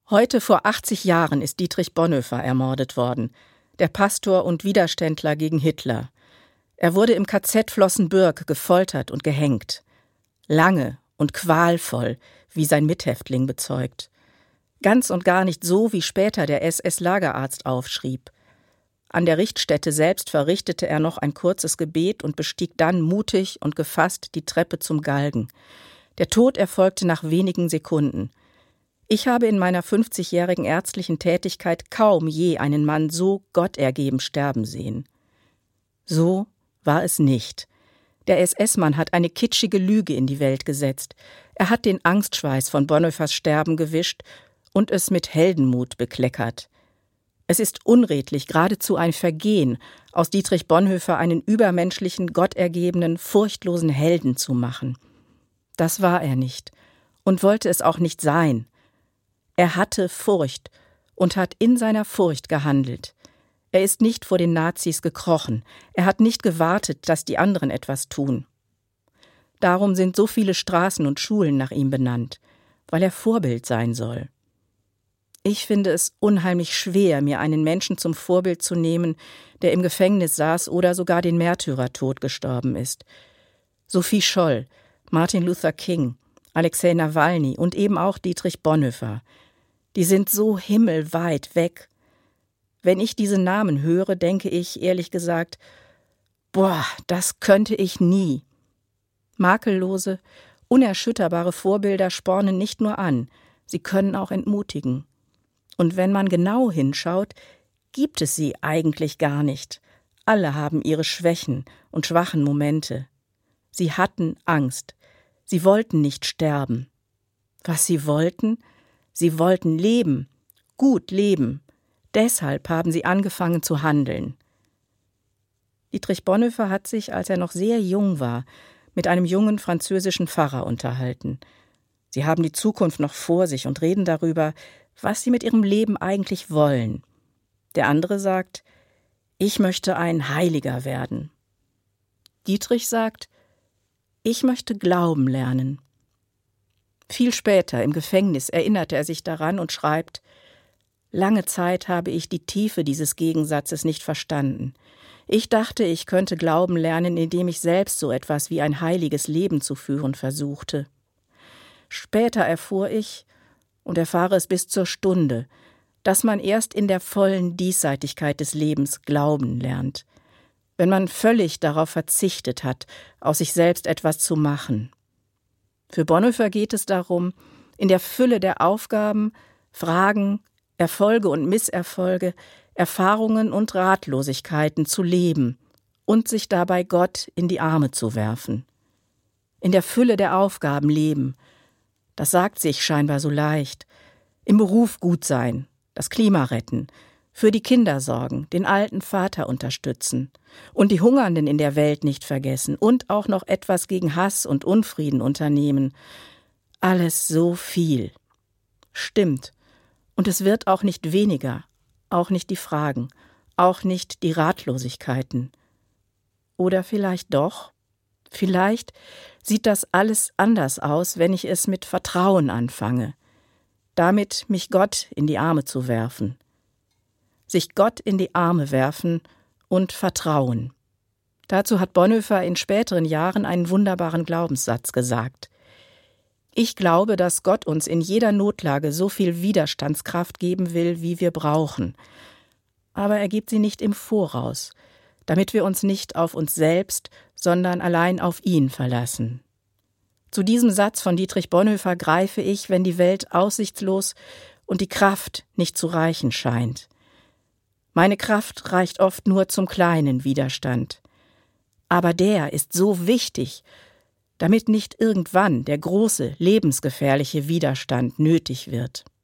Heute vor 80 Jahren ist Dietrich Bonhoeffer ermordet worden, der Pastor und Widerständler gegen Hitler. Er wurde im KZ Flossenbürg gefoltert und gehängt. Lange und qualvoll, wie sein Mithäftling bezeugt. Ganz und gar nicht so, wie später der SS-Lagerarzt aufschrieb. An der Richtstätte selbst verrichtete er noch ein kurzes Gebet und bestieg dann mutig und gefasst die Treppe zum Galgen. Der Tod erfolgte nach wenigen Sekunden. Ich habe in meiner 50-jährigen ärztlichen Tätigkeit kaum je einen Mann so gottergeben sterben sehen. So war es nicht. Der SS-Mann hat eine kitschige Lüge in die Welt gesetzt. Er hat den Angstschweiß von Bonhoeffers Sterben gewischt und es mit Heldenmut bekleckert. Es ist unredlich, geradezu ein Vergehen, aus Dietrich Bonhoeffer einen übermenschlichen, gottergebenen, furchtlosen Helden zu machen. Das war er nicht und wollte es auch nicht sein. Er hatte Furcht und hat in seiner Furcht gehandelt. Er ist nicht vor den Nazis gekrochen. Er hat nicht gewartet, dass die anderen etwas tun. Darum sind so viele Straßen und Schulen nach ihm benannt, weil er Vorbild sein soll. Ich finde es unheimlich schwer, mir einen Menschen zum Vorbild zu nehmen, der im Gefängnis saß oder sogar den Märtyrertod gestorben ist. Sophie Scholl, Martin Luther King, Alexei Nawalny und eben auch Dietrich Bonhoeffer. Die sind so himmelweit weg. Wenn ich diese Namen höre, denke ich, ehrlich gesagt, das könnte ich nie. Makellose, unerschütterbare Vorbilder spornen nicht nur an, sie können auch entmutigen. Und wenn man genau hinschaut, gibt es sie eigentlich gar nicht. Alle haben ihre Schwächen und schwachen Momente. Sie hatten Angst. Sie wollten nicht sterben. Was sie wollten leben, gut leben. Deshalb haben sie angefangen zu handeln. Dietrich Bonhoeffer hat sich, als er noch sehr jung war, mit einem jungen französischen Pfarrer unterhalten. Sie haben die Zukunft noch vor sich und reden darüber, was sie mit ihrem Leben eigentlich wollen. Der andere sagt, ich möchte ein Heiliger werden. Dietrich sagt, ich möchte glauben lernen. Viel später, im Gefängnis, erinnert er sich daran und schreibt, lange Zeit habe ich die Tiefe dieses Gegensatzes nicht verstanden. Ich dachte, ich könnte glauben lernen, indem ich selbst so etwas wie ein heiliges Leben zu führen versuchte. Später erfuhr ich, und erfahre es bis zur Stunde, dass man erst in der vollen Diesseitigkeit des Lebens glauben lernt, wenn man völlig darauf verzichtet hat, aus sich selbst etwas zu machen. Für Bonhoeffer geht es darum, in der Fülle der Aufgaben, Fragen, Erfolge und Misserfolge, Erfahrungen und Ratlosigkeiten zu leben und sich dabei Gott in die Arme zu werfen. In der Fülle der Aufgaben leben, das sagt sich scheinbar so leicht. Im Beruf gut sein, das Klima retten, für die Kinder sorgen, den alten Vater unterstützen und die Hungernden in der Welt nicht vergessen und auch noch etwas gegen Hass und Unfrieden unternehmen. Alles so viel. Stimmt. Und es wird auch nicht weniger, auch nicht die Fragen, auch nicht die Ratlosigkeiten. Oder vielleicht doch? Vielleicht sieht das alles anders aus, wenn ich es mit Vertrauen anfange, damit mich Gott in die Arme zu werfen. Sich Gott in die Arme werfen und vertrauen. Dazu hat Bonhoeffer in späteren Jahren einen wunderbaren Glaubenssatz gesagt. Ich glaube, dass Gott uns in jeder Notlage so viel Widerstandskraft geben will, wie wir brauchen. Aber er gibt sie nicht im Voraus, damit wir uns nicht auf uns selbst, sondern allein auf ihn verlassen. Zu diesem Satz von Dietrich Bonhoeffer greife ich, wenn die Welt aussichtslos und die Kraft nicht zu reichen scheint. Meine Kraft reicht oft nur zum kleinen Widerstand. Aber der ist so wichtig, damit nicht irgendwann der große, lebensgefährliche Widerstand nötig wird.